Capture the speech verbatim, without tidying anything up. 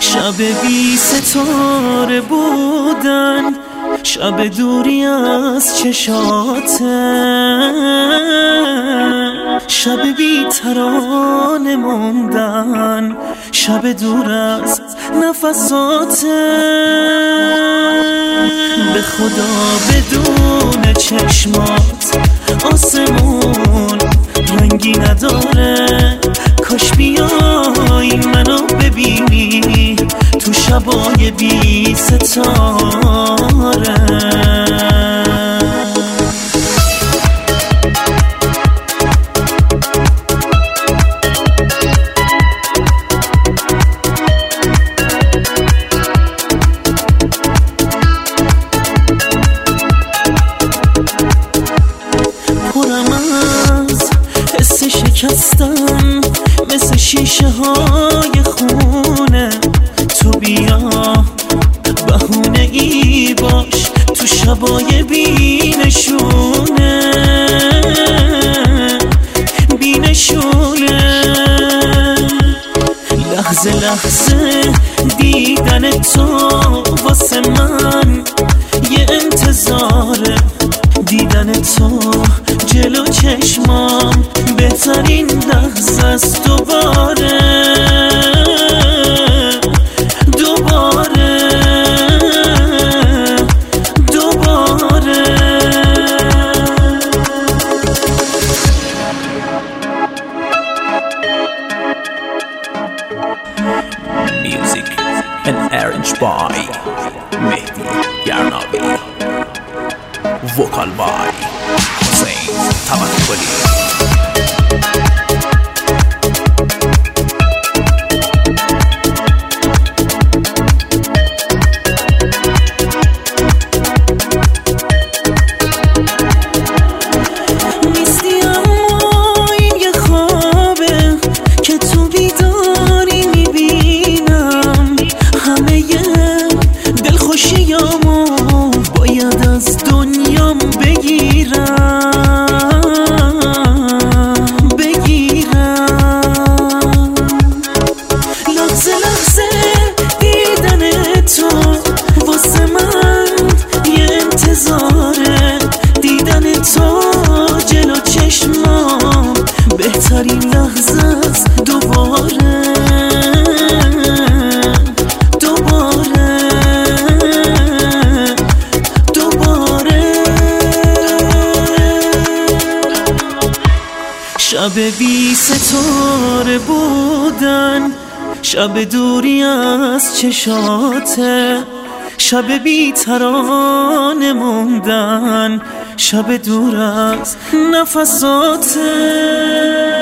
شب بی ستاره بودن، شب دوری از چشاته، شب بی ترانه موندن، شب دور از نفساته. به خدا بدون چشمات آسمون رنگی نداره، کاش بیای منو ببینی تو شبای بی ستاره. شکستم مثل شیشه های خونه، تو بیا بهونه ای باش تو شبای بینشونه بینشونه. لحظه لحظه دیدن تو واسه من یه انتظاره، دیدن تو جلو چشمام بهترین لحظه است. دوباره دوباره دوباره Music and arranged by Mehdi Yarnavi, vocal by Hussein Tabakkoli. دیدن تو جلو چشمام بهترین لحظه است. دوباره دوباره دوباره. شب بی ستاره بودن، شب دوری از چشاته، شب بی ترانه موندن، شب دور از نفساته.